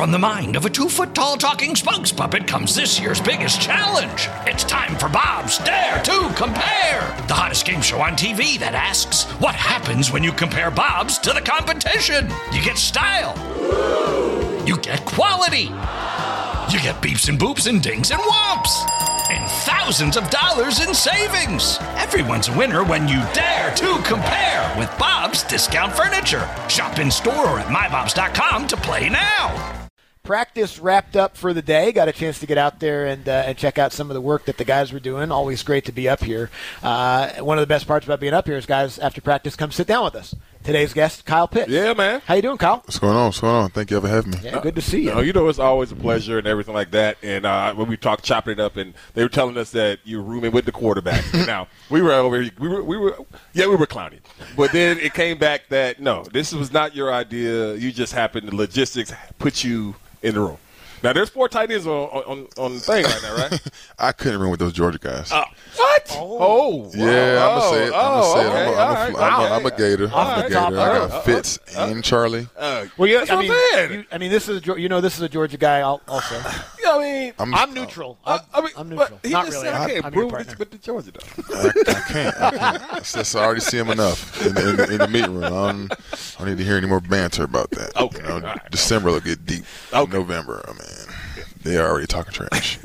From the mind of a 2-foot-tall talking spokes puppet comes this year's biggest challenge. It's time for Bob's Dare to Compare, the hottest game show on TV that asks, what happens when you compare Bob's to the competition? You get style. You get quality. You get beeps and boops and dings and whomps. And thousands of dollars in savings. Everyone's a winner when you dare to compare with Bob's Discount Furniture. Shop in store or at mybobs.com to play now. Practice wrapped up for the day. Got a chance to get out there and check out some of the work that the guys were doing. Always great to be up here. One of the best parts about being up here is guys, after practice, come sit down with us. Today's guest, Kyle Pitts. Yeah, man. How you doing, Kyle? What's going on? What's going on? Thank you for having me. Yeah, good to see you. It's always a pleasure and everything like that. And when we talked, chopping it up, and they were telling us that you're rooming with the quarterback. Now, we were over here. We were clowning. But then it came back that, no, this was not your idea. You just happened to logistics put you in the room. Now, there's 4 tight ends on the thing right now, right? I couldn't run with those Georgia guys. What? Yeah, I'm going to say it. Okay. I'm a Gator. Off the top. I got Fitz and Charlie. That's what I'm saying. This is a Georgia guy also. I'm neutral. I'm neutral. He Not just really. said I can't I'm your prove partner. it with the Georgia, though. I can't. I already see him enough in the meeting room. I don't need to hear any more banter about that. Okay. All right. December will get deep. Okay. November, they are already talking trash.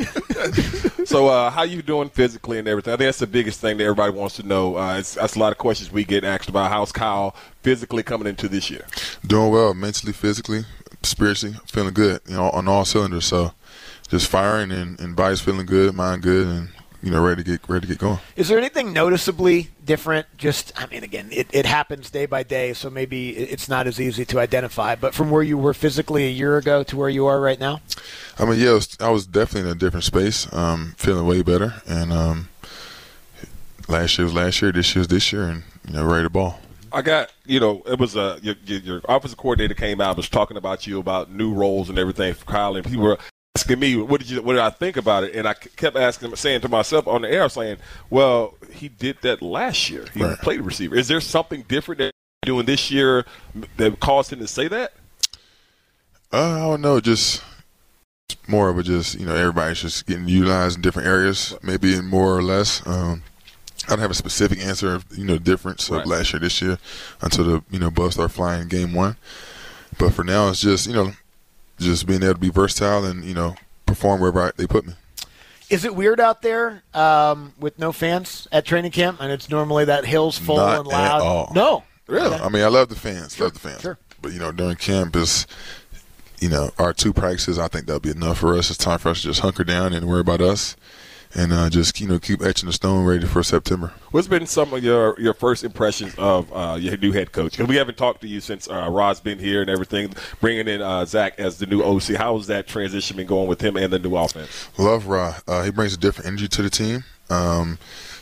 So how you doing physically and everything? I think that's the biggest thing that everybody wants to know. That's a lot of questions we get asked about. How's Kyle physically coming into this year? Doing well, mentally, physically, spiritually, feeling good, on all cylinders. So just firing and body's feeling good, mind good, and ready to get going. Is there anything noticeably different? Again, it happens day by day, so maybe it's not as easy to identify. But from where you were physically a year ago to where you are right now? I was definitely in a different space, feeling way better. And last year was last year, this year's this year, and ready to ball. I got, it was your offensive coordinator came out, was talking about you, about new roles and everything for Kyle, and people were asking me, what did I think about it? And I kept saying to myself on the air, saying, well, he did that last year. He played receiver. Is there something different that you're doing this year that caused him to say that? I don't know, just more of everybody's just getting utilized in different areas, maybe in more or less. I don't have a specific answer of, difference of last year, this year, until the Bucks start flying in game 1. But for now, it's just being able to be versatile and, perform wherever they put me. Is it weird out there with no fans at training camp? And it's normally that hill's full Not and loud. At all. No. Really? Okay. I love the fans. Sure. But, during camp is, our 2 practices, I think that'll be enough for us. It's time for us to just hunker down and worry about us. And just keep etching the stone ready for September. What's been some of your first impressions of your new head coach? Because we haven't talked to you since Rod's been here and everything. Bringing in Zach as the new OC, how has that transition been going with him and the new offense? Love Rod. He brings a different energy to the team. And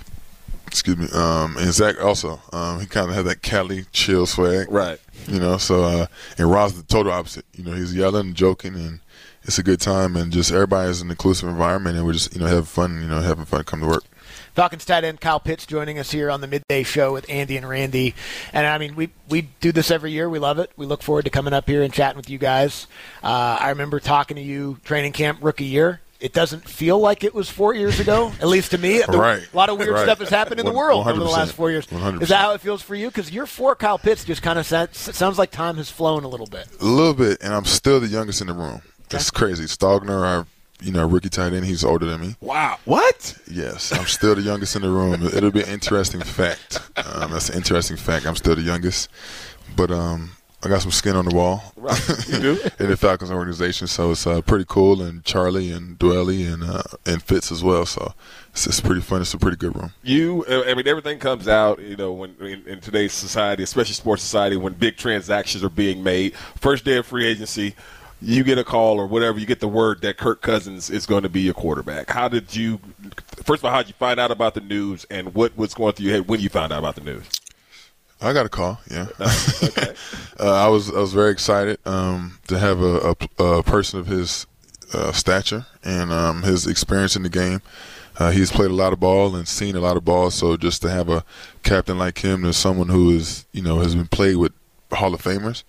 Zach also. He kind of had that Cali chill swag, right? So and Rod's the total opposite. He's yelling and joking and. It's a good time, and just everybody is an inclusive environment, and we're just, having fun come to work. Falcons tight end Kyle Pitts joining us here on the Midday Show with Andy and Randy. And, we do this every year. We love it. We look forward to coming up here and chatting with you guys. I remember talking to you training camp rookie year. It doesn't feel like it was 4 years ago, at least to me. Right. A lot of weird stuff has happened in the world over the last 4 years. 100%. Is that how it feels for you? Because you're for Kyle Pitts just kind of sounds like time has flown a little bit. A little bit, and I'm still the youngest in the room. It's crazy. Stogner, our rookie tight end, he's older than me. Wow. What? Yes, I'm still the youngest in the room. It'll be an interesting fact. That's an interesting fact. I'm still the youngest. But I got some skin on the wall. Right. You do? in the Falcons organization, so it's pretty cool. And Charlie and Dwelly and Fitz as well. So it's pretty fun. It's a pretty good room. Everything comes out, when in today's society, especially sports society, when big transactions are being made. First day of free agency, you get a call or whatever, you get the word that Kirk Cousins is going to be your quarterback. First of all, how did you find out about the news, and what was going through your head when you found out about the news? I got a call, yeah. Okay. I was very excited to have a person of his stature and his experience in the game. He's played a lot of ball and seen a lot of ball, so just to have a captain like him, there's someone who is, has been played with Hall of Famers,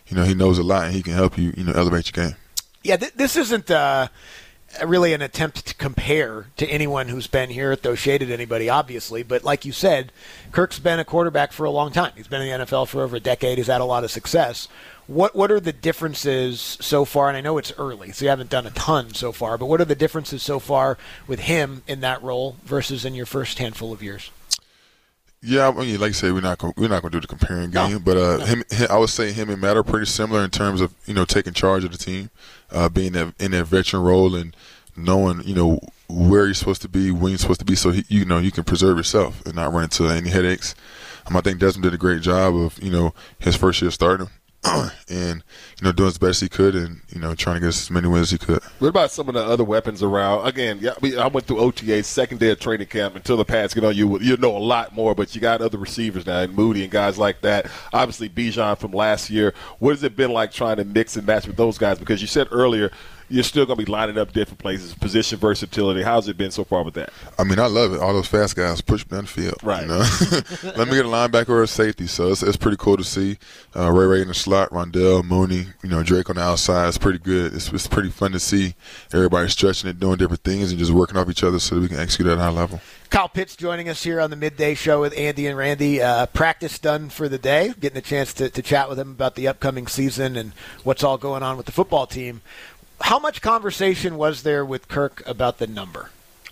he knows a lot and he can help you, elevate your game. Yeah, this isn't really an attempt to compare to anyone who's been here, throw shade at anybody, obviously. But like you said, Kirk's been a quarterback for a long time. He's been in the NFL for over a decade. He's had a lot of success. What are the differences so far? And I know it's early, so you haven't done a ton so far. But what are the differences so far with him in that role versus in your first handful of years? Yeah, like you said, we're not gonna do the comparing game, but him, I would say him and Matt are pretty similar in terms of taking charge of the team, being in that veteran role and knowing where you're supposed to be, when you're supposed to be, so you can preserve yourself and not run into any headaches. I think Desmond did a great job of his first year starting. And doing as best he could, and trying to get as many wins as he could. What about some of the other weapons around? Again, I went through OTA second day of training camp. Until the pads get on you, you know a lot more. But you got other receivers now, and Moody and guys like that. Obviously, Bijan from last year. What has it been like trying to mix and match with those guys? Because you said earlier you're still going to be lining up different places, position versatility. How's it been so far with that? I love it. All those fast guys push me down the field. Right. Let me get a linebacker or a safety. So it's pretty cool to see. Ray in the slot, Rondell, Mooney, Drake on the outside. It's pretty good. It's pretty fun to see everybody stretching it, doing different things, and just working off each other so that we can execute at a high level. Kyle Pitts joining us here on the Midday Show with Andy and Randy. Practice done for the day, getting a chance to chat with him about the upcoming season and what's all going on with the football team. How much conversation was there with Kirk about the number?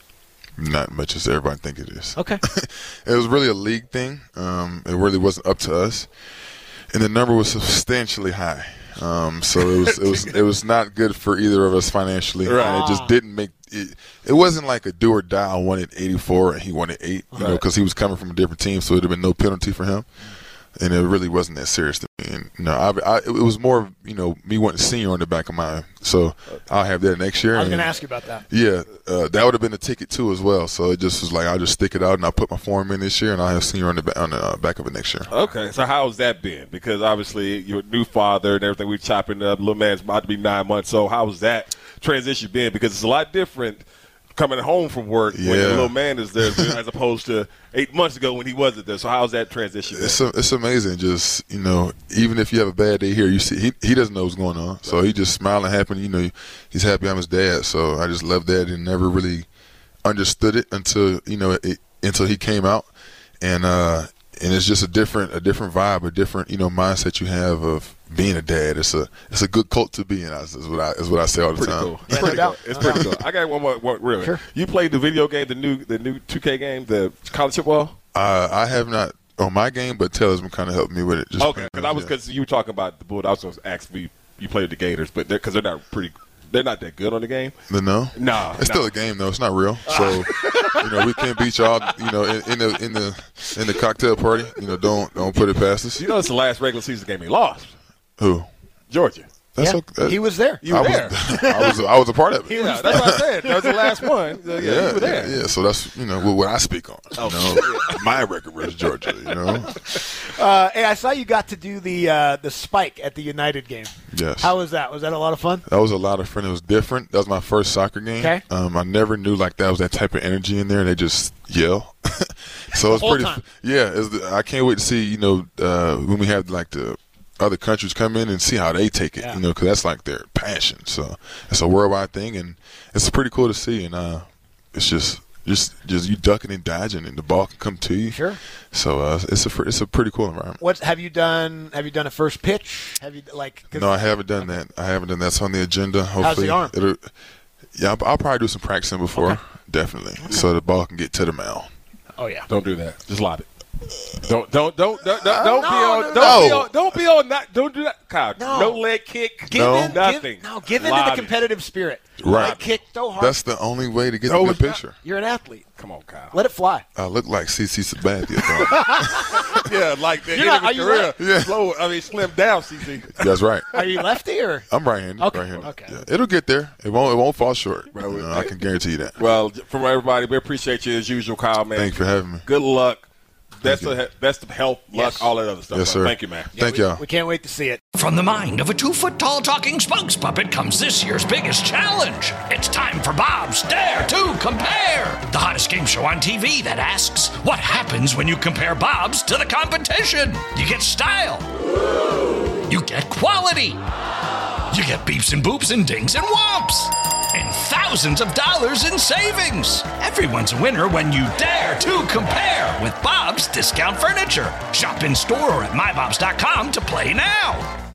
Not much as everybody think it is. Okay. It was really a league thing. It really wasn't up to us, and the number was substantially high. So it was not good for either of us financially. Right. And it just didn't make it. It wasn't like a do or die. I wanted 84 and he wanted 8. Because he was coming from a different team, so it'd have been no penalty for him. And it really wasn't that serious to me. And it was more of me wanting senior on the back of mine. So I'll have that next year. I was going to ask you about that. Yeah, that would have been a ticket too as well. So it just was like I'll just stick it out and I'll put my form in this year and I'll have senior on the back of it next year. Okay, so how's that been? Because obviously you're a new father and everything. We're chopping up. Little man's about to be 9 months. So how's that transition been? Because it's a lot different coming home from work when the little man is there as opposed to 8 months ago when he wasn't there. So how's that transition been? It's amazing. Just even if you have a bad day here, you see he doesn't know what's going on, so he just smiling, happy. He's happy I'm his dad. So I just love that and never really understood it until until he came out, and it's just a different vibe, a different mindset you have of being a dad. It's a good cult to be in. Is what I say all the time. Cool. It's pretty cool. It's pretty cool. I got one more really. Sure. You played the video game, the new 2K game, the college football? I have not on my game, but Taylor's been kind of helping me with it. Okay, because you were talking about the Bulldogs. I was going to ask you played the Gators, but because they're not that good on the game. No, it's still a game though. It's not real. So we can't beat y'all. In the cocktail party. Don't put it past us. It's the last regular season game they lost. Who? Georgia. That's okay. He was there. You were there. I was a part of it. That's what I said. That was the last one. So, you were there. Yeah. So that's what I speak on. My record was Georgia. Hey, I saw you got to do the spike at the United game. Yes. How was that? Was that a lot of fun? That was a lot of fun. It was different. That was my first soccer game. Okay. I never knew that was that type of energy in there. They just yell. So it's pretty. Time. Yeah. I can't wait to see when we have the other countries come in and see how they take it, because that's like their passion. So it's a worldwide thing, and it's pretty cool to see. And it's just you ducking and dodging, and the ball can come to you. Sure. So it's a pretty cool environment. What have you done? Have you done a first pitch? Have you No, I haven't done that. That's on the agenda. Hopefully, how's the arm? I'll probably do some practicing before, definitely, so the ball can get to the mound. Oh yeah. Don't do that. Just lob it. Don't be on that. Don't do that, Kyle. No leg kick. Nothing. Give in to the competitive spirit. Right. Leg kick, throw hard. That's the only way to get the good picture. You're an athlete. Come on, Kyle. Let it fly. I look like CC Sabathia. Yeah, like that. Are you career. Yeah. Slim down, CC. That's right. Are you lefty or? I'm right-handed. Okay. Right-handed. Okay. Yeah. It'll get there. It won't fall short. I can guarantee you that. Well, from everybody, we appreciate you as usual, Kyle, man. Thank you for having me. Good luck. Best of health, luck, all that other stuff. Yes, sir. Thank you, man. Thank y'all. We can't wait to see it. From the mind of a 2-foot-tall talking spokes puppet comes this year's biggest challenge. It's time for Bob's Dare to Compare, the hottest game show on TV that asks, what happens when you compare Bob's to the competition? You get style, you get quality. You get beeps and boops and dings and whomps. And thousands of dollars in savings. Everyone's a winner when you dare to compare with Bob's Discount Furniture. Shop in store or at mybobs.com to play now.